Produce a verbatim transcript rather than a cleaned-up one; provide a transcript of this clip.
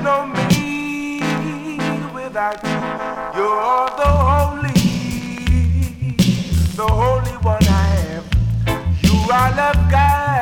know me without you. You're the holy, the holy one I am. You are love God.